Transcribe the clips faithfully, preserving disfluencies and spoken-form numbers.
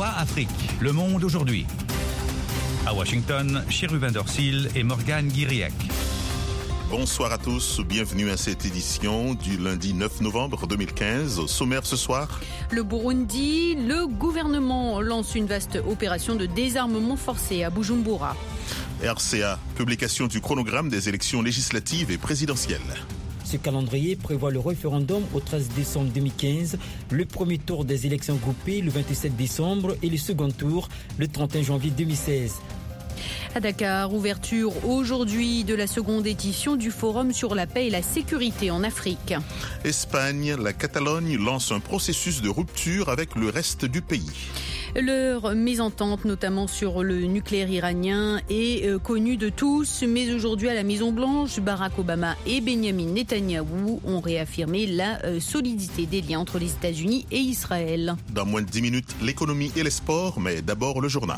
V O A Afrique, Le Monde aujourd'hui. À Washington, Chérubin Dorsil et Morgane Guiriac. Bonsoir à tous, bienvenue à cette édition du lundi neuf novembre deux mille quinze. Au sommaire ce soir, le Burundi, le gouvernement lance une vaste opération de désarmement forcé à Bujumbura. R C A, publication du chronogramme des élections législatives et présidentielles. Ce calendrier prévoit le référendum au treize décembre deux mille quinze, le premier tour des élections groupées le vingt-sept décembre et le second tour le trente et un janvier deux mille seize. À Dakar, ouverture aujourd'hui de la seconde édition du Forum sur la paix et la sécurité en Afrique. Espagne, la Catalogne lance un processus de rupture avec le reste du pays. Leur mésentente, notamment sur le nucléaire iranien, est euh, connue de tous. Mais aujourd'hui, à la Maison-Blanche, Barack Obama et Benjamin Netanyahou ont réaffirmé la euh, solidité des liens entre les États-Unis et Israël. Dans moins de dix minutes, l'économie et les sports, mais d'abord le journal.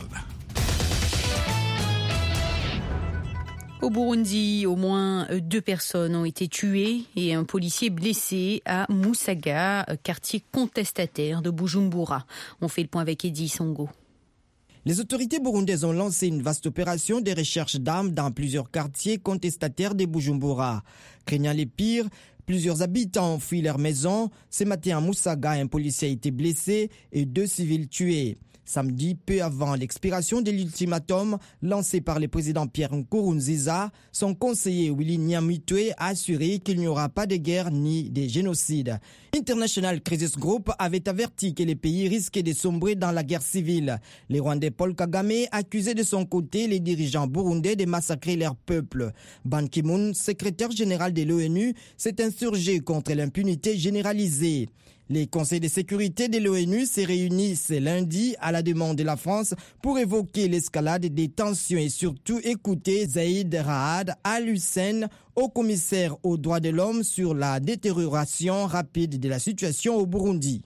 Au Burundi, au moins deux personnes ont été tuées et un policier blessé à Musaga, quartier contestataire de Bujumbura. On fait le point avec Eddie Songo. Les autorités burundaises ont lancé une vaste opération de recherche d'armes dans plusieurs quartiers contestataires de Bujumbura. Craignant les pires, plusieurs habitants ont fui leur maison. Ce matin à Musaga, un policier a été blessé et deux civils tués. Samedi, peu avant l'expiration de l'ultimatum lancé par le président Pierre Nkurunziza, son conseiller Willy Nyamitwe a assuré qu'il n'y aura pas de guerre ni de génocide. International Crisis Group avait averti que les pays risquaient de sombrer dans la guerre civile. Le Rwandais Paul Kagame accusait de son côté les dirigeants burundais de massacrer leur peuple. Ban Ki-moon, secrétaire général de l'ONU, s'est insurgé contre l'impunité généralisée. Les conseils de sécurité de l'ONU se réunissent lundi à la demande de la France pour évoquer l'escalade des tensions et surtout écouter Zaïd Raad Al-Hussein, haut commissaire aux droits de l'homme, sur la détérioration rapide de la situation au Burundi.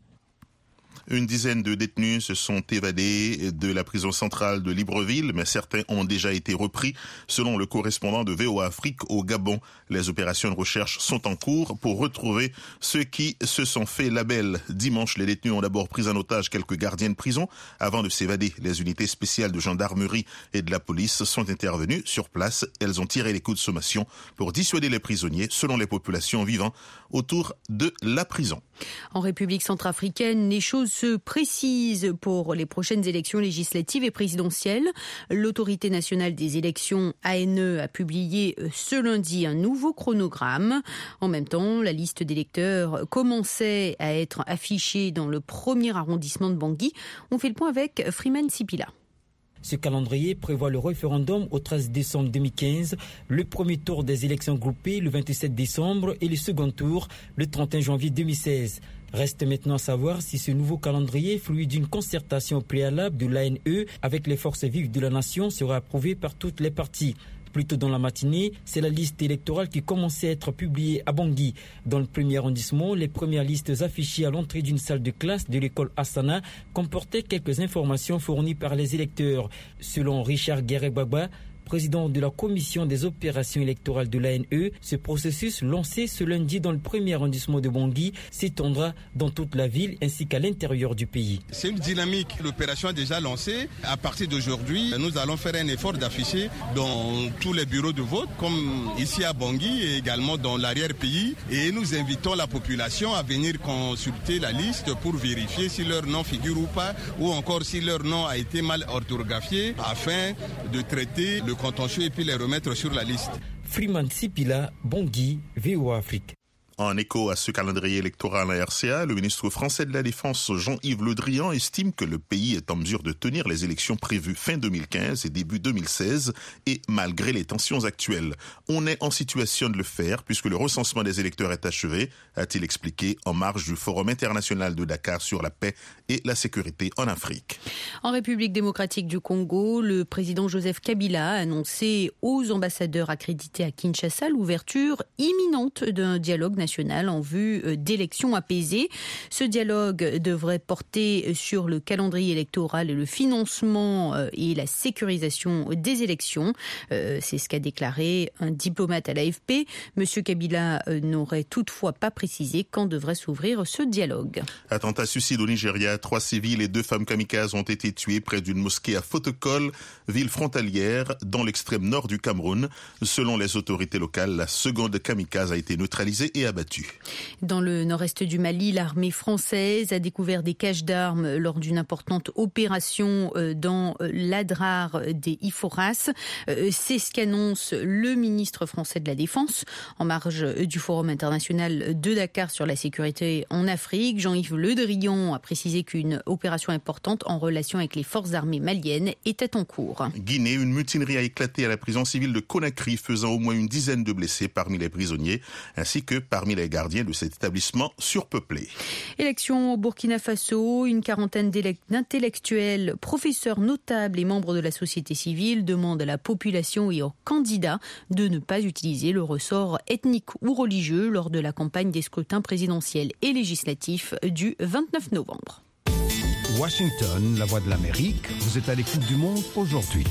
Une dizaine de détenus se sont évadés de la prison centrale de Libreville, mais certains ont déjà été repris. Selon le correspondant de V O A Afrique au Gabon, les opérations de recherche sont en cours pour retrouver ceux qui se sont fait label. Dimanche, les détenus ont d'abord pris en otage quelques gardiens de prison. Avant de s'évader, les unités spéciales de gendarmerie et de la police sont intervenues sur place. Elles ont tiré les coups de sommation pour dissuader les prisonniers, selon les populations vivant autour de la prison. En République centrafricaine, les choses se précisent pour les prochaines élections législatives et présidentielles. L'autorité nationale des élections A N E a publié ce lundi un nouveau chronogramme. En même temps, la liste d'électeurs commençait à être affichée dans le premier arrondissement de Bangui. On fait le point avec Freeman Sipila. Ce calendrier prévoit le référendum au treize décembre deux mille quinze, le premier tour des élections groupées le vingt-sept décembre et le second tour le trente et un janvier deux mille seize. Reste maintenant à savoir si ce nouveau calendrier, fruit d'une concertation préalable de l'A N E avec les forces vives de la nation, sera approuvé par toutes les parties. Plus tôt dans la matinée, c'est la liste électorale qui commençait à être publiée à Bangui. Dans le premier arrondissement, les premières listes affichées à l'entrée d'une salle de classe de l'école Hassana comportaient quelques informations fournies par les électeurs. Selon Richard Guéret-Gbagba, président de la commission des opérations électorales de l'A N E, ce processus lancé ce lundi dans le premier arrondissement de Bangui s'étendra dans toute la ville ainsi qu'à l'intérieur du pays. C'est une dynamique. L'opération est déjà lancée. À partir d'aujourd'hui, nous allons faire un effort d'afficher dans tous les bureaux de vote, comme ici à Bangui et également dans l'arrière-pays. Et nous invitons la population à venir consulter la liste pour vérifier si leur nom figure ou pas, ou encore si leur nom a été mal orthographié, afin de traiter le contentieux et puis les remettre sur la liste. Freeman Sipila, Bangui, V O A Afrique. En écho à ce calendrier électoral à R C A, le ministre français de la Défense Jean-Yves Le Drian estime que le pays est en mesure de tenir les élections prévues fin deux mille quinze et début deux mille seize, et malgré les tensions actuelles. On est en situation de le faire puisque le recensement des électeurs est achevé, a-t-il expliqué en marge du Forum international de Dakar sur la paix et la sécurité en Afrique. En République démocratique du Congo, le président Joseph Kabila a annoncé aux ambassadeurs accrédités à Kinshasa l'ouverture imminente d'un dialogue national internationale en vue d'élections apaisées. Ce dialogue devrait porter sur le calendrier électoral et le financement et la sécurisation des élections. C'est ce qu'a déclaré un diplomate à l'A F P. Monsieur Kabila n'aurait toutefois pas précisé quand devrait s'ouvrir ce dialogue. Attentat suicide au Nigeria, trois civils et deux femmes kamikazes ont été tués près d'une mosquée à Fotokol, ville frontalière dans l'extrême nord du Cameroun. Selon les autorités locales, la seconde kamikaze a été neutralisée et abattue. Dans le nord-est du Mali, l'armée française a découvert des caches d'armes lors d'une importante opération dans l'Adrar des Iforas. C'est ce qu'annonce le ministre français de la Défense en marge du Forum international de Dakar sur la sécurité en Afrique. Jean-Yves Le Drian a précisé qu'une opération importante en relation avec les forces armées maliennes était en cours. Guinée, une mutinerie a éclaté à la prison civile de Conakry, faisant au moins une dizaine de blessés parmi les prisonniers, ainsi que parmi les gardiens de cet établissement surpeuplé. Élection au Burkina Faso, une quarantaine d'intellectuels, professeurs notables et membres de la société civile demandent à la population et aux candidats de ne pas utiliser le ressort ethnique ou religieux lors de la campagne des scrutins présidentiels et législatifs du vingt-neuf novembre. Washington, la voix de l'Amérique, vous êtes à l'écoute du monde aujourd'hui.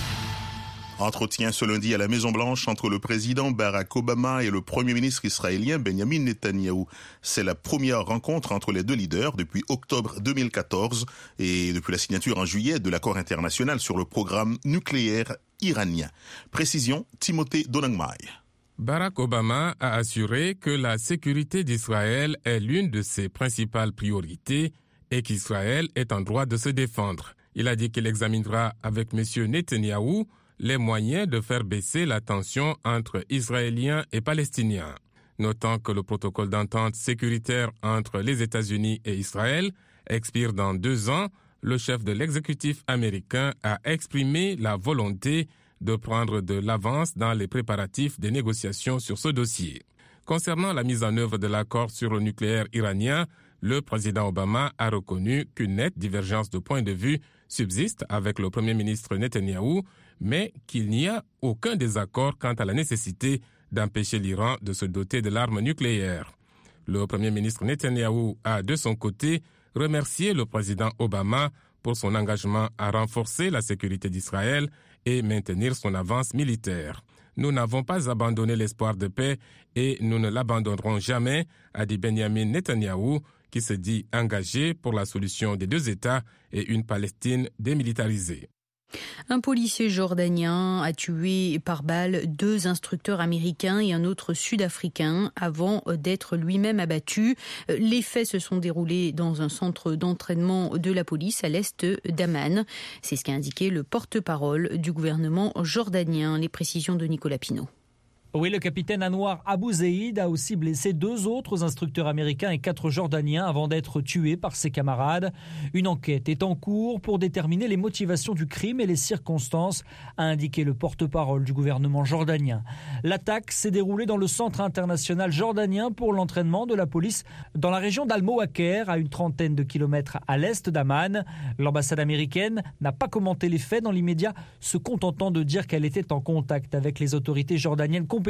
Entretien ce lundi à la Maison-Blanche entre le président Barack Obama et le premier ministre israélien Benjamin Netanyahou. C'est la première rencontre entre les deux leaders depuis octobre deux mille quatorze et depuis la signature en juillet de l'accord international sur le programme nucléaire iranien. Précision, Timothée Donangmai. Barack Obama a assuré que la sécurité d'Israël est l'une de ses principales priorités et qu'Israël est en droit de se défendre. Il a dit qu'il examinera avec M. Netanyahou les moyens de faire baisser la tension entre Israéliens et Palestiniens. Notant que le protocole d'entente sécuritaire entre les États-Unis et Israël expire dans deux ans, le chef de l'exécutif américain a exprimé la volonté de prendre de l'avance dans les préparatifs des négociations sur ce dossier. Concernant la mise en œuvre de l'accord sur le nucléaire iranien, le président Obama a reconnu qu'une nette divergence de point de vue subsiste avec le premier ministre Netanyahou, mais qu'il n'y a aucun désaccord quant à la nécessité d'empêcher l'Iran de se doter de l'arme nucléaire. Le premier ministre Netanyahou a, de son côté, remercié le président Obama pour son engagement à renforcer la sécurité d'Israël et maintenir son avance militaire. Nous n'avons pas abandonné l'espoir de paix et nous ne l'abandonnerons jamais, a dit Benjamin Netanyahou, qui se dit engagé pour la solution des deux États et une Palestine démilitarisée. Un policier jordanien a tué par balle deux instructeurs américains et un autre sud-africain avant d'être lui-même abattu. Les faits se sont déroulés dans un centre d'entraînement de la police à l'est d'Amman. C'est ce qu'a indiqué le porte-parole du gouvernement jordanien. Les précisions de Nicolas Pinault. Oui, le capitaine Anwar Abu Zeid a aussi blessé deux autres instructeurs américains et quatre Jordaniens avant d'être tués par ses camarades. Une enquête est en cours pour déterminer les motivations du crime et les circonstances, a indiqué le porte-parole du gouvernement jordanien. L'attaque s'est déroulée dans le centre international jordanien pour l'entraînement de la police dans la région d'Al-Mowaker, à une trentaine de kilomètres à l'est d'Amman. L'ambassade américaine n'a pas commenté les faits dans l'immédiat, se contentant de dire qu'elle était en contact avec les autorités jordaniennes compétentes.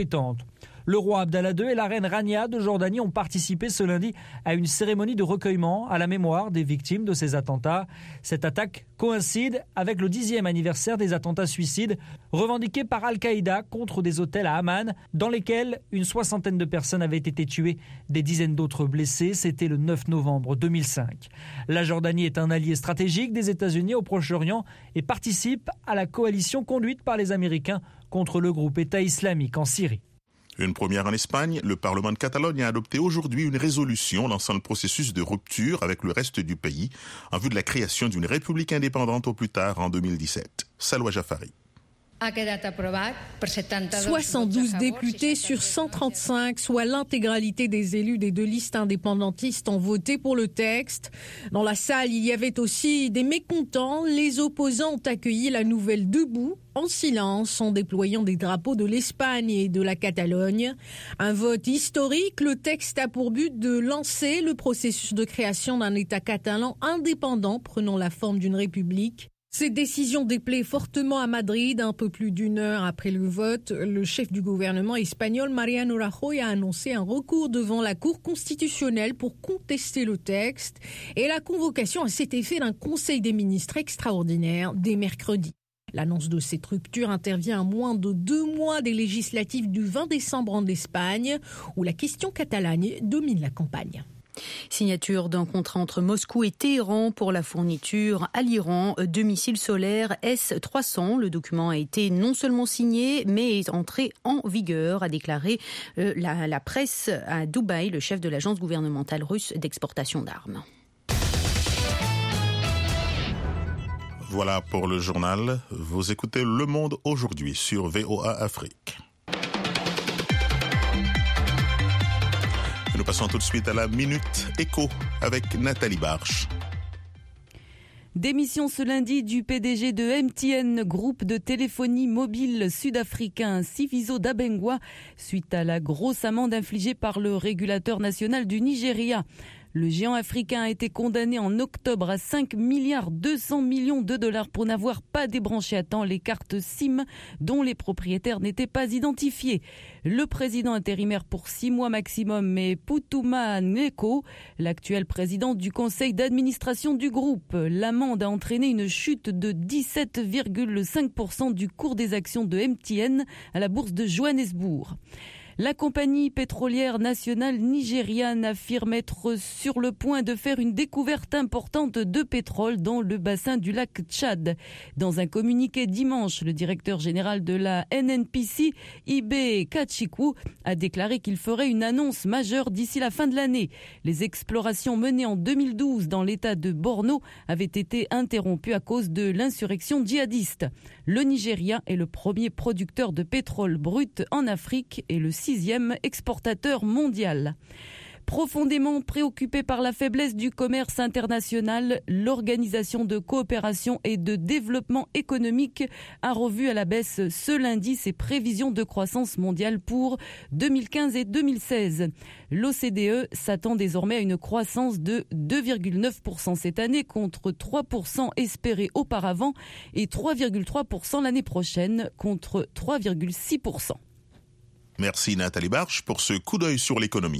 Le roi Abdallah deux et la reine Rania de Jordanie ont participé ce lundi à une cérémonie de recueillement à la mémoire des victimes de ces attentats. Cette attaque coïncide avec le dixième anniversaire des attentats suicides revendiqués par Al-Qaïda contre des hôtels à Amman, dans lesquels une soixantaine de personnes avaient été tuées, des dizaines d'autres blessées. C'était le neuf novembre deux mille cinq. La Jordanie est un allié stratégique des États-Unis au Proche-Orient et participe à la coalition conduite par les Américains contre le groupe État islamique en Syrie. Une première en Espagne, le Parlement de Catalogne a adopté aujourd'hui une résolution lançant le processus de rupture avec le reste du pays en vue de la création d'une république indépendante au plus tard en deux mille dix-sept. Salwa Jafari. soixante-douze députés sur cent trente-cinq, soit l'intégralité des élus des deux listes indépendantistes, ont voté pour le texte. Dans la salle, il y avait aussi des mécontents. Les opposants ont accueilli la nouvelle debout, en silence, en déployant des drapeaux de l'Espagne et de la Catalogne. Un vote historique, le texte a pour but de lancer le processus de création d'un État catalan indépendant prenant la forme d'une république. Cette décision déplaît fortement à Madrid. Un peu plus d'une heure après le vote, le chef du gouvernement espagnol, Mariano Rajoy, a annoncé un recours devant la Cour constitutionnelle pour contester le texte et la convocation à cet effet d'un conseil des ministres extraordinaire dès mercredi. L'annonce de cette rupture intervient à moins de deux mois des législatives du vingt décembre en Espagne, où la question catalane domine la campagne. Signature d'un contrat entre Moscou et Téhéran pour la fourniture à l'Iran de missiles solaires S trois cents. Le document a été non seulement signé, mais est entré en vigueur, a déclaré la, la presse à Dubaï, le chef de l'agence gouvernementale russe d'exportation d'armes. Voilà pour le journal. Vous écoutez Le Monde aujourd'hui sur V O A Afrique. Nous passons tout de suite à la Minute Éco avec Nathalie Barche. Démission ce lundi du P D G de M T N, groupe de téléphonie mobile sud-africain Sifiso Dabengwa, suite à la grosse amende infligée par le régulateur national du Nigeria. Le géant africain a été condamné en octobre à cinq milliards deux cents millions de dollars pour n'avoir pas débranché à temps les cartes SIM dont les propriétaires n'étaient pas identifiés. Le président intérimaire pour six mois maximum est Putuma Neko, l'actuel président du conseil d'administration du groupe. L'amende a entraîné une chute de dix-sept virgule cinq pour cent du cours des actions de M T N à la bourse de Johannesburg. La compagnie pétrolière nationale nigériane affirme être sur le point de faire une découverte importante de pétrole dans le bassin du lac Tchad. Dans un communiqué dimanche, le directeur général de la N N P C, Ibe Kachiku, a déclaré qu'il ferait une annonce majeure d'ici la fin de l'année. Les explorations menées en deux mille douze dans l'état de Borno avaient été interrompues à cause de l'insurrection djihadiste. Le Nigeria est le premier producteur de pétrole brut en Afrique et le sixième exportateur mondial. Profondément préoccupée par la faiblesse du commerce international, l'Organisation de coopération et de développement économique a revu à la baisse ce lundi ses prévisions de croissance mondiale pour deux mille quinze et deux mille seize. L'O C D E s'attend désormais à une croissance de deux virgule neuf pour cent cette année contre trois pour cent espérés auparavant et trois virgule trois pour cent l'année prochaine contre trois virgule six pour cent. Merci Nathalie Barche pour ce coup d'œil sur l'économie.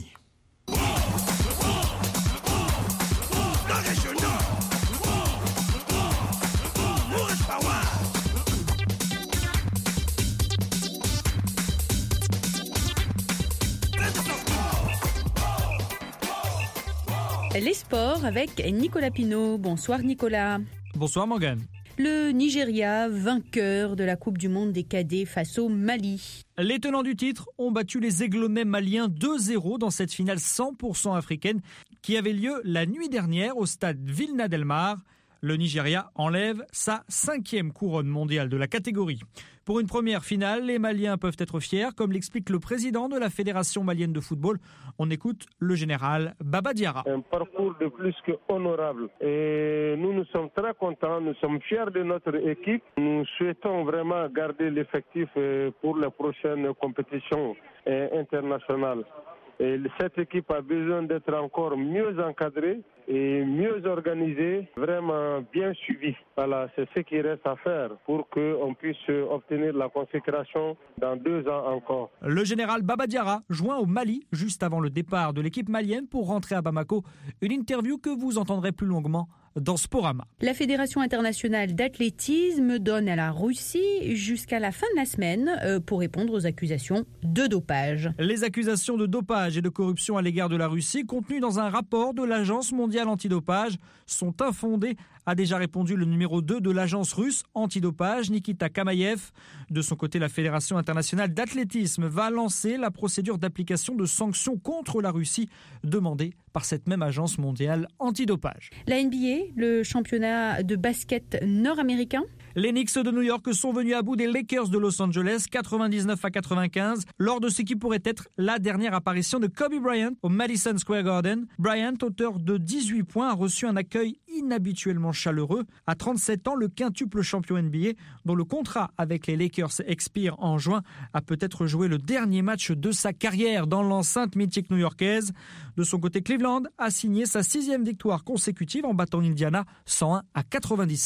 Les sports avec Nicolas Pinault. Bonsoir Nicolas. Bonsoir Morgane. Le Nigeria, vainqueur de la Coupe du Monde des cadets face au Mali. Les tenants du titre ont battu les Aiglonnais maliens deux zéro dans cette finale cent pour cent africaine qui avait lieu la nuit dernière au stade Vilna Del Mar. Le Nigeria enlève sa cinquième couronne mondiale de la catégorie. Pour une première finale, les Maliens peuvent être fiers, comme l'explique le président de la Fédération malienne de football. On écoute le général Baba Diarra. Un parcours de plus que honorable. Et nous, nous sommes très contents, nous sommes fiers de notre équipe. Nous souhaitons vraiment garder l'effectif pour la prochaine compétition internationale. Et cette équipe a besoin d'être encore mieux encadrée et mieux organisée, vraiment bien suivie. Voilà, c'est ce qui reste à faire pour qu'on puisse obtenir la consécration dans deux ans encore. Le général Baba Diarra joint au Mali juste avant le départ de l'équipe malienne pour rentrer à Bamako. Une interview que vous entendrez plus longuement dans Sporama. La Fédération internationale d'athlétisme donne à la Russie jusqu'à la fin de la semaine pour répondre aux accusations de dopage. Les accusations de dopage et de corruption à l'égard de la Russie, contenues dans un rapport de l'Agence mondiale antidopage, sont infondées, a déjà répondu le numéro deux de l'agence russe antidopage, Nikita Kamayev. De son côté, la Fédération internationale d'athlétisme va lancer la procédure d'application de sanctions contre la Russie demandée par cette même agence mondiale antidopage. La N B A, le championnat de basket nord-américain. Les Knicks de New York sont venus à bout des Lakers de Los Angeles, quatre-vingt-dix-neuf à quatre-vingt-quinze, lors de ce qui pourrait être la dernière apparition de Kobe Bryant au Madison Square Garden. Bryant, auteur de dix-huit points, a reçu un accueil inhabituellement chaleureux. À trente-sept ans, le quintuple champion N B A, dont le contrat avec les Lakers expire en juin, a peut-être joué le dernier match de sa carrière dans l'enceinte mythique new-yorkaise. De son côté, Cleveland a signé sa sixième victoire consécutive en battant Indiana cent un à quatre-vingt-dix-sept.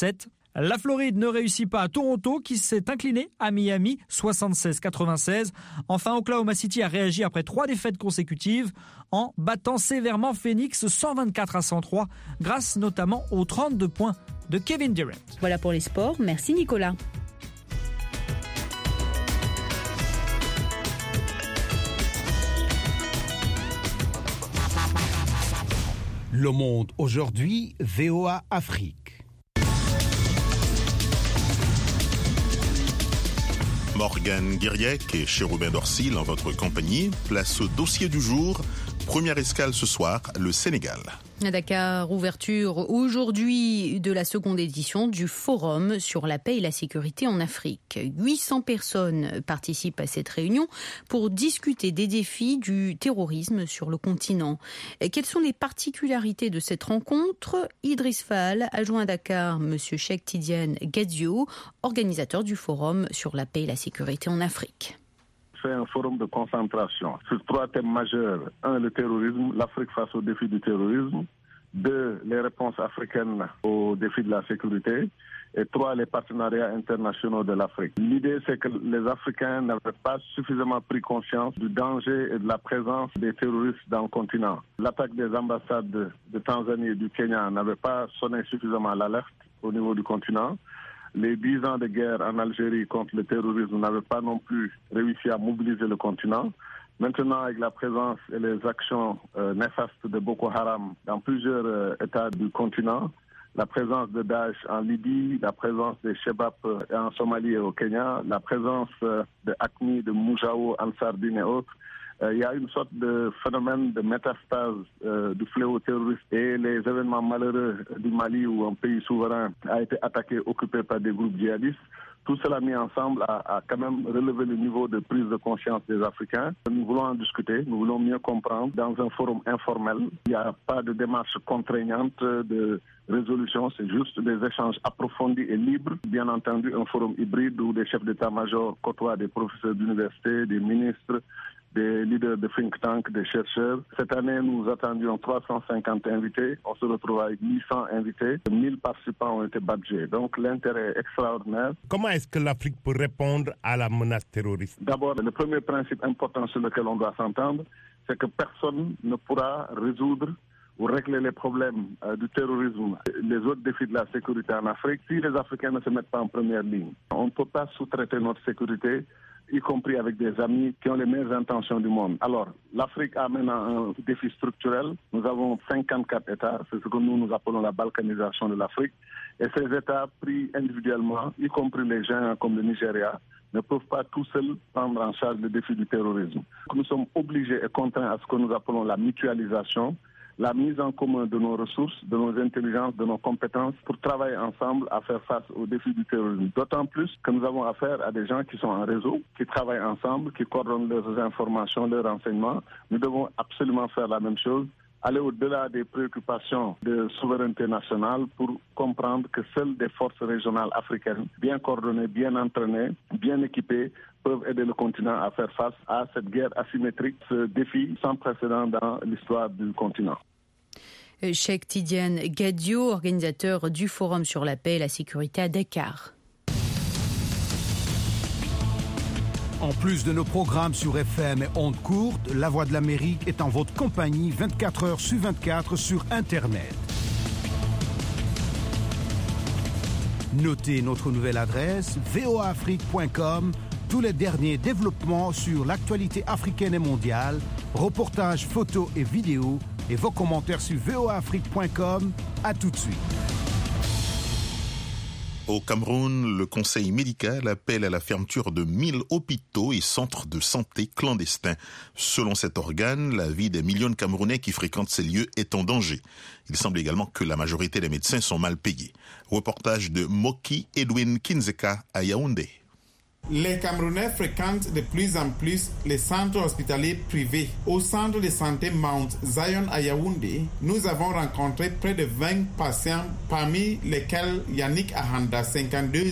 La Floride ne réussit pas à Toronto qui s'est incliné à Miami soixante-seize à quatre-vingt-seize. Enfin, Oklahoma City a réagi après trois défaites consécutives en battant sévèrement Phoenix cent vingt-quatre à cent trois grâce notamment aux trente-deux points de Kevin Durant. Voilà pour les sports. Merci Nicolas. Le Monde aujourd'hui, V O A Afrique. Morgane Guiriec et Chérubin Dorsil en votre compagnie. Place au dossier du jour. Première escale ce soir, le Sénégal. À Dakar, ouverture aujourd'hui de la seconde édition du Forum sur la paix et la sécurité en Afrique. huit cents personnes participent à cette réunion pour discuter des défis du terrorisme sur le continent. Et quelles sont les particularités de cette rencontre? Idriss Fall, adjoint à Dakar, M. Cheikh Tidiane Gadio, organisateur du Forum sur la paix et la sécurité en Afrique. C'est un forum de concentration sur trois thèmes majeurs. Un, le terrorisme, l'Afrique face aux défis du terrorisme. Deux, les réponses africaines aux défis de la sécurité. Et trois, les partenariats internationaux de l'Afrique. L'idée, c'est que les Africains n'avaient pas suffisamment pris conscience du danger et de la présence des terroristes dans le continent. L'attaque des ambassades de Tanzanie et du Kenya n'avait pas sonné suffisamment l'alerte au niveau du continent. Les dix ans de guerre en Algérie contre le terrorisme n'avaient pas non plus réussi à mobiliser le continent. Maintenant, avec la présence et les actions euh, néfastes de Boko Haram dans plusieurs euh, États du continent, la présence de Daesh en Libye, la présence des Shebab euh, en Somalie et au Kenya, la présence euh, de Acmi, de Moujao, Ansardine et autres, il y a une sorte de phénomène de métastase euh, du fléau terroriste et les événements malheureux du Mali où un pays souverain a été attaqué, occupé par des groupes djihadistes. Tout cela mis ensemble a, a quand même relevé le niveau de prise de conscience des Africains. Nous voulons en discuter, nous voulons mieux comprendre dans un forum informel. Il n'y a pas de démarche contraignante de résolution, c'est juste des échanges approfondis et libres. Bien entendu, un forum hybride où des chefs d'état-major côtoient des professeurs d'université, des ministres, des leaders de think tank, des chercheurs. Cette année, nous attendions trois cent cinquante invités. On se retrouve avec huit cents invités. mille participants ont été badgés. Donc l'intérêt est extraordinaire. Comment est-ce que l'Afrique peut répondre à la menace terroriste? D'abord, le premier principe important sur lequel on doit s'entendre, c'est que personne ne pourra résoudre ou régler les problèmes euh, du terrorisme, les autres défis de la sécurité en Afrique, si les Africains ne se mettent pas en première ligne. On ne peut pas sous-traiter notre sécurité, y compris avec des amis qui ont les meilleures intentions du monde. Alors, l'Afrique a maintenant un défi structurel. Nous avons cinquante-quatre États, c'est ce que nous nous appelons la balkanisation de l'Afrique. Et ces États pris individuellement, y compris les gens comme le Nigeria, ne peuvent pas tout seuls prendre en charge le défi du terrorisme. Nous sommes obligés et contraints à ce que nous appelons la mutualisation, la mise en commun de nos ressources, de nos intelligences, de nos compétences pour travailler ensemble à faire face aux défis du terrorisme. D'autant plus que nous avons affaire à des gens qui sont en réseau, qui travaillent ensemble, qui coordonnent leurs informations, leurs renseignements. Nous devons absolument faire la même chose, aller au-delà des préoccupations de souveraineté nationale pour comprendre que seules des forces régionales africaines, bien coordonnées, bien entraînées, bien équipées, peuvent aider le continent à faire face à cette guerre asymétrique, ce défi sans précédent dans l'histoire du continent. Cheikh Tidiane Gadio, organisateur du Forum sur la paix et la sécurité à Dakar. En plus de nos programmes sur F M et ondes courtes, La Voix de l'Amérique est en votre compagnie vingt-quatre heures sur vingt-quatre sur Internet. Notez notre nouvelle adresse v o a afrique point com. Tous les derniers développements sur l'actualité africaine et mondiale, reportages, photos et vidéos, et vos commentaires sur v o a afrique point com. À tout de suite. Au Cameroun, le conseil médical appelle à la fermeture de mille hôpitaux et centres de santé clandestins. Selon cet organe, la vie des millions de Camerounais qui fréquentent ces lieux est en danger. Il semble également que la majorité des médecins sont mal payés. Reportage de Moki Edwin Kinzeka à Yaoundé. Les Camerounais fréquentent de plus en plus les centres hospitaliers privés. Au centre de santé Mount Zion à Yaoundé, nous avons rencontré près de vingt patients, parmi lesquels Yannick Ahanda, cinquante-deux ans.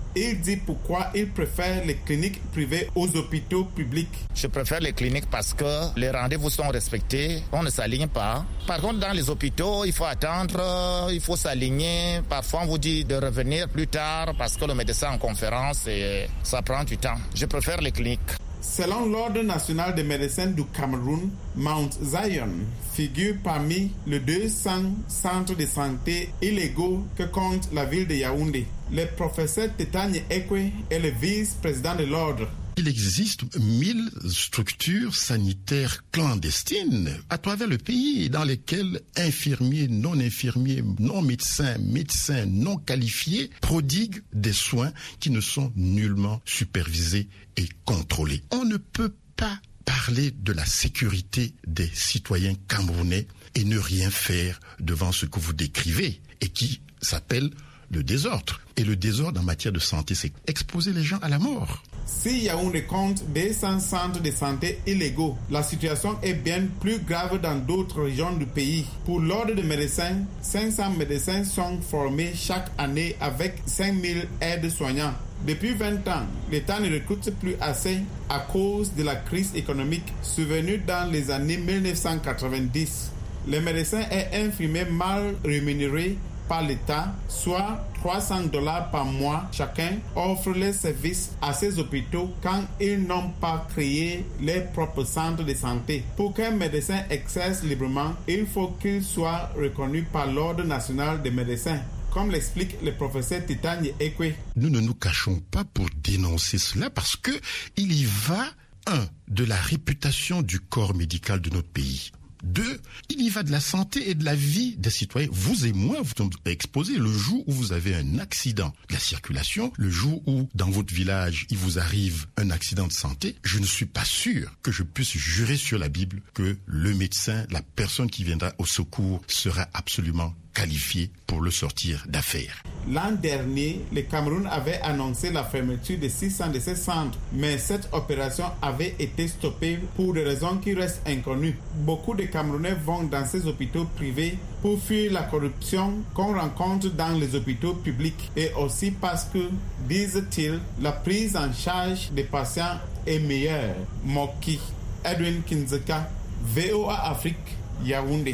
Il dit pourquoi il préfère les cliniques privées aux hôpitaux publics. Je préfère les cliniques parce que les rendez-vous sont respectés, on ne s'aligne pas. Par contre, dans les hôpitaux, il faut attendre, il faut s'aligner. Parfois, on vous dit de revenir plus tard parce que le médecin est en conférence et ça prend du temps. Je préfère les cliniques. Selon l'Ordre national des médecins du Cameroun, Mount Zion figure parmi les deux cents centres de santé illégaux que compte la ville de Yaoundé. Le professeur Tetanye Ekwe est le vice-président de l'Ordre. Il existe mille structures sanitaires clandestines à travers le pays dans lesquelles infirmiers, non-infirmiers, non-médecins, médecins non qualifiés prodiguent des soins qui ne sont nullement supervisés et contrôlés. On ne peut pas parler de la sécurité des citoyens camerounais et ne rien faire devant ce que vous décrivez et qui s'appelle le désordre. Et le désordre en matière de santé, c'est exposer les gens à la mort. Si Yaoundé compte deux cents centres de santé illégaux, la situation est bien plus grave dans d'autres régions du pays. Pour l'ordre des médecins, cinq cents médecins sont formés chaque année avec cinq mille aides-soignants. Depuis vingt ans, l'État ne recrute plus assez à cause de la crise économique survenue dans les années mille neuf cent quatre-vingt-dix. Les médecins et infirmiers mal rémunérés par l'État, soit trois cents dollars par mois chacun, offrent les services à ces hôpitaux quand ils n'ont pas créé leurs propres centres de santé. Pour qu'un médecin exerce librement, il faut qu'il soit reconnu par l'Ordre national des médecins, comme l'explique le professeur Tetanye Ekwe. Nous ne nous cachons pas pour dénoncer cela parce que il y va, un, de la réputation du corps médical de notre pays. Deux, il y va de la santé et de la vie des citoyens. Vous et moi, vous sommes exposés le jour où vous avez un accident de la circulation, le jour où, dans votre village, il vous arrive un accident de santé. Je ne suis pas sûr que je puisse jurer sur la Bible que le médecin, la personne qui viendra au secours, sera absolument qualifié pour le sortir d'affaires. L'an dernier, le Cameroun avait annoncé la fermeture de six cents de ces centres, mais cette opération avait été stoppée pour des raisons qui restent inconnues. Beaucoup de Camerounais vont dans ces hôpitaux privés pour fuir la corruption qu'on rencontre dans les hôpitaux publics et aussi parce que, disent-ils, la prise en charge des patients est meilleure. Moki, Edwin Kinzeka, V O A Afrique, Yaoundé.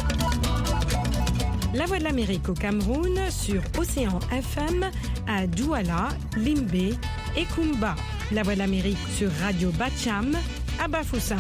La Voix de l'Amérique au Cameroun sur Océan F M à Douala, Limbé et Kumba. La Voix de l'Amérique sur Radio Bacham à Bafoussam.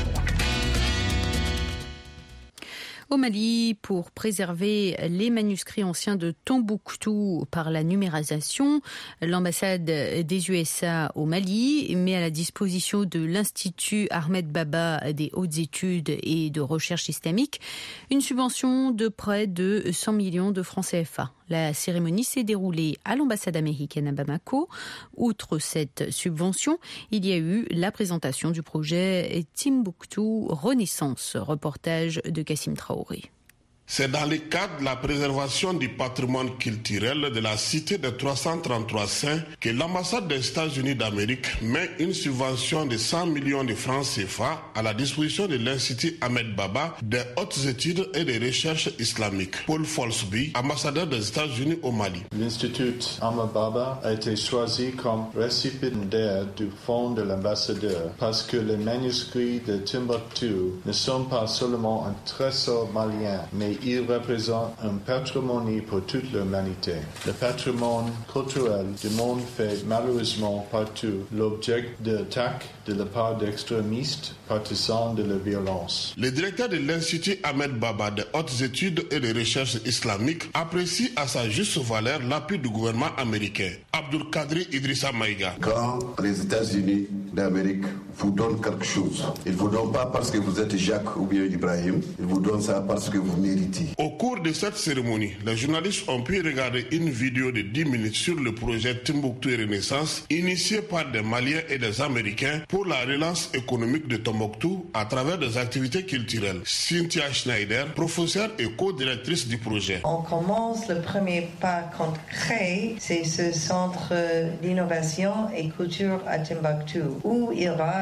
Au Mali, pour préserver les manuscrits anciens de Tombouctou par la numérisation, l'ambassade des U S A au Mali met à la disposition de l'Institut Ahmed Baba des hautes études et de recherche islamique une subvention de près de cent millions de francs C F A. La cérémonie s'est déroulée à l'ambassade américaine à Bamako. Outre cette subvention, il y a eu la présentation du projet Timbuktu Renaissance, reportage de Kassim Traoré. C'est dans le cadre de la préservation du patrimoine culturel de la cité de trois cent trente-trois saints que l'ambassade des États-Unis d'Amérique met une subvention de cent millions de francs C F A à la disposition de l'Institut Ahmed Baba des hautes études et des recherches islamiques. Paul Folsby, ambassadeur des États-Unis au Mali. L'Institut Ahmed Baba a été choisi comme récipiendaire du fonds de l'ambassadeur parce que les manuscrits de Timbuktu ne sont pas seulement un trésor malien, mais il représente un patrimoine pour toute l'humanité. Le patrimoine culturel du monde fait malheureusement partout l'objet d'attaques de la part d'extrémistes partisans de la violence. Le directeur de l'Institut Ahmed Baba des hautes études et de recherche islamiques apprécie à sa juste valeur l'appui du gouvernement américain. Abdul Kadri Idrissa Maïga. Quand les États-Unis d'Amérique vous donnent quelque chose, ils ne vous donnent pas parce que vous êtes Jacques ou bien Ibrahim, ils vous donnent ça parce que vous méritez. Au cours de cette cérémonie, les journalistes ont pu regarder une vidéo de dix minutes sur le projet Timbuktu Renaissance, initié par des Maliens et des Américains pour la relance économique de Tombouctou à travers des activités culturelles. Cynthia Schneider, professeure et co-directrice du projet. On commence le premier pas concret, c'est ce centre d'innovation et culture à Timbuktu, où il y aura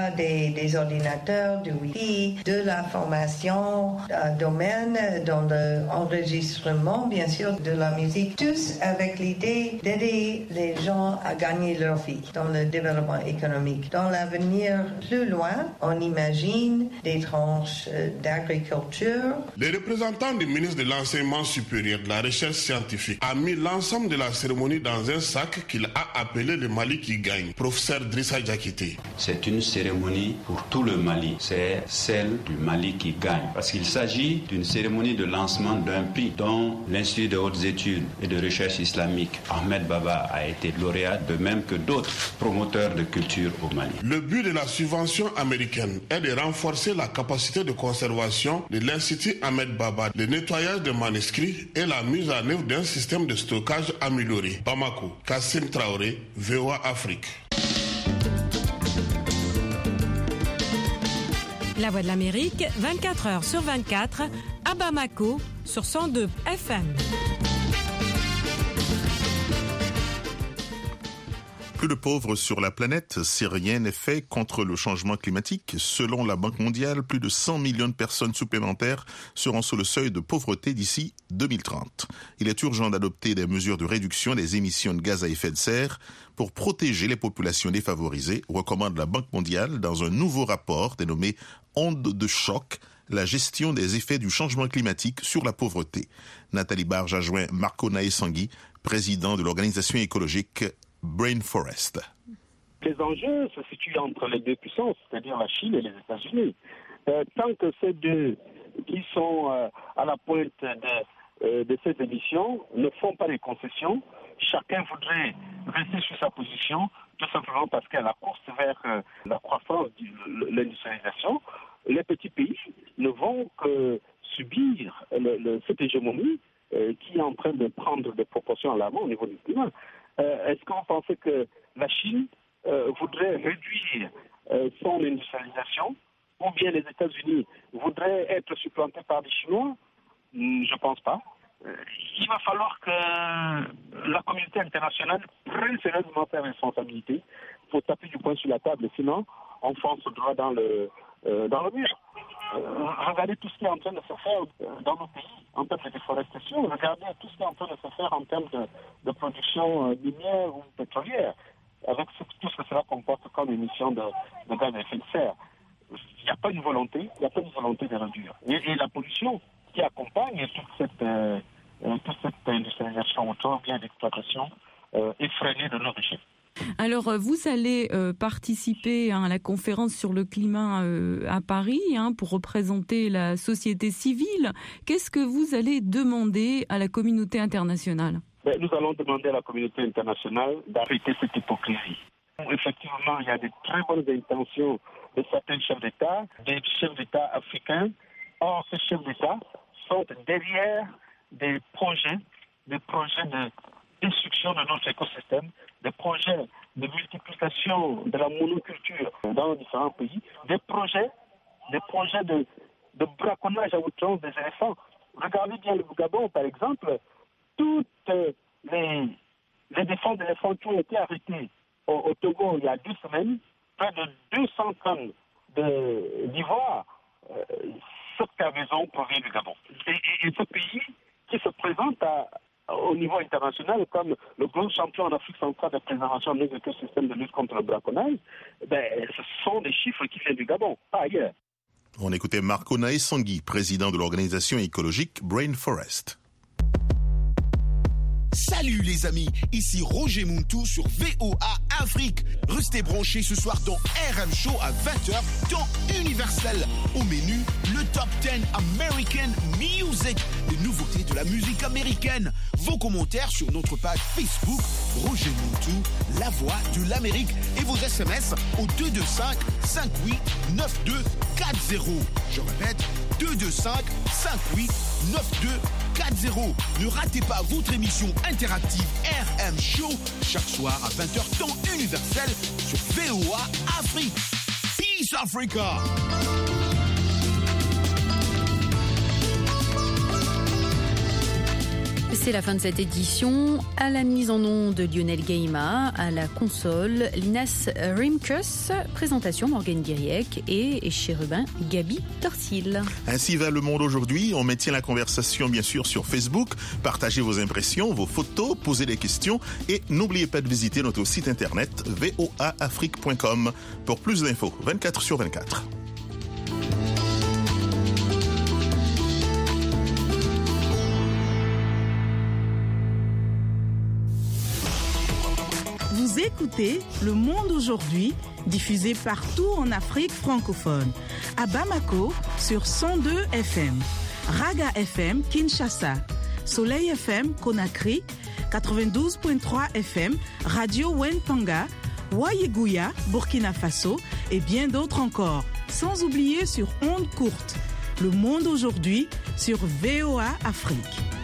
a des, des ordinateurs, du Wi-Fi, de la formation, un domaine dans l'enregistrement, bien sûr, de la musique, tous avec l'idée d'aider les gens à gagner leur vie dans le développement économique. Dans l'avenir plus loin, on imagine des tranches d'agriculture. Les représentants du ministre de l'Enseignement supérieur, de la Recherche scientifique, a mis l'ensemble de la cérémonie dans un sac qu'il a appelé le Mali qui gagne. Professeur Drissa Diakité. C'est une cérémonie pour tout le Mali. C'est celle du Mali qui gagne. Parce qu'il s'agit d'une cérémonie de lancement d'un prix dont l'Institut de hautes études et de recherche islamique, Ahmed Baba, a été lauréat, de même que d'autres promoteurs de culture au Mali. Le but de la subvention américaine est de renforcer la capacité de conservation de l'Institut Ahmed Baba, le nettoyage des manuscrits et la mise en œuvre d'un système de stockage amélioré. Bamako, Kassim Traoré, V O A Afrique. La Voix de l'Amérique, vingt-quatre heures sur vingt-quatre, à Bamako, sur cent deux F M. Plus de pauvres sur la planète si rien n'est fait contre le changement climatique. Selon la Banque mondiale, plus de cent millions de personnes supplémentaires seront sous le seuil de pauvreté d'ici deux mille trente. Il est urgent d'adopter des mesures de réduction des émissions de gaz à effet de serre pour protéger les populations défavorisées, recommande la Banque mondiale dans un nouveau rapport dénommé « Onde de choc », la gestion des effets du changement climatique sur la pauvreté. Nathalie Barge a joint Marco Naessangui, président de l'organisation écologique Brain Forest. Les enjeux se situent entre les deux puissances, c'est-à-dire la Chine et les États-Unis. Euh, tant que ces deux qui sont euh, à la pointe de, euh, de ces émissions ne font pas les concessions, chacun voudrait rester sur sa position, tout simplement parce qu'à la course vers euh, la croissance de l'industrialisation, les petits pays ne vont que subir le, le, cette hégémonie euh, qui est en train de prendre des proportions alarmantes au niveau du climat. Euh, est-ce que vous pensez que la Chine euh, voudrait réduire euh, son industrialisation ou bien les États-Unis voudraient être supplantés par les Chinois? Je ne pense pas. Euh, il va falloir que la communauté internationale prenne sérieusement ses responsabilités. Il faut taper du poing sur la table, sinon on fonce droit dans le, euh, dans le mur. Euh, regardez tout ce qui est en train de se faire dans nos pays en termes de déforestation, regardez tout ce qui est en train de se faire en termes de, de production minière ou pétrolière, avec tout ce que cela comporte comme émission de, de gaz à effet de serre. Il n'y a pas une volonté, il n'y a pas une volonté de réduire. Et, et la pollution qui accompagne toute cette, euh, toute cette industrialisation autour, bien d'exploitation euh, effrénée de nos richesses. Alors, vous allez euh, participer hein, à la conférence sur le climat euh, à Paris hein, pour représenter la société civile. Qu'est-ce que vous allez demander à la communauté internationale? Ben, nous allons demander à la communauté internationale d'arrêter cette hypocrisie. Effectivement, il y a de très bonnes intentions de certains chefs d'État, des chefs d'État africains. Or, ces chefs d'État sont derrière des projets, des projets de destruction de notre écosystème, des projets de multiplication de la monoculture dans différents pays, des projets, des projets de, de braconnage à outrance des éléphants. Regardez bien le Gabon, par exemple, toutes les, les défenses d'éléphants qui ont été arrêtés au, au Togo il y a deux semaines, près de deux cents tonnes de, d'ivoire, euh, cette cargaison provient du Gabon. Et, et, et ce pays qui se présente à au niveau international, comme le grand champion en Afrique centrale de préservation de l'écosystème de lutte contre le braconnage, ben, ce sont des chiffres qui viennent du Gabon, pas ailleurs. On écoutait Marco Naessangui, président de l'organisation écologique Brain Forest. Salut les amis, ici Roger Muntu sur V O A Afrique. Restez branchés ce soir dans R M Show à vingt heures, temps universel. Au menu, le Top dix American Music, les nouveautés de la musique américaine. Vos commentaires sur notre page Facebook, Roger Muntu, la voix de l'Amérique. Et vos S M S au deux deux cinq, cinq huit neuf deux quatre zéro. Je répète, deux deux cinq, cinq huit neuf deux quatre zéro. Ne ratez pas votre émission interactive R M Show chaque soir à vingt heures temps universel sur V O A Afrique. Peace Africa. C'est la fin de cette édition. À la mise en onde de Lionel Gaima, à la console, Linas Rimkus, présentation Morgane Guiriec et chérubin Gabi Torsil. Ainsi va le monde aujourd'hui. On maintient la conversation bien sûr sur Facebook. Partagez vos impressions, vos photos, posez des questions et n'oubliez pas de visiter notre site internet v o a afrique point com pour plus d'infos vingt-quatre sur vingt-quatre. Vous écoutez Le Monde aujourd'hui, diffusé partout en Afrique francophone. À Bamako, sur cent deux F M. Raga F M, Kinshasa. Soleil F M, Conakry. quatre-vingt-douze virgule trois F M. Radio Wentanga. Wayeguya, Burkina Faso. Et bien d'autres encore. Sans oublier sur ondes courtes. Le Monde aujourd'hui, sur V O A Afrique.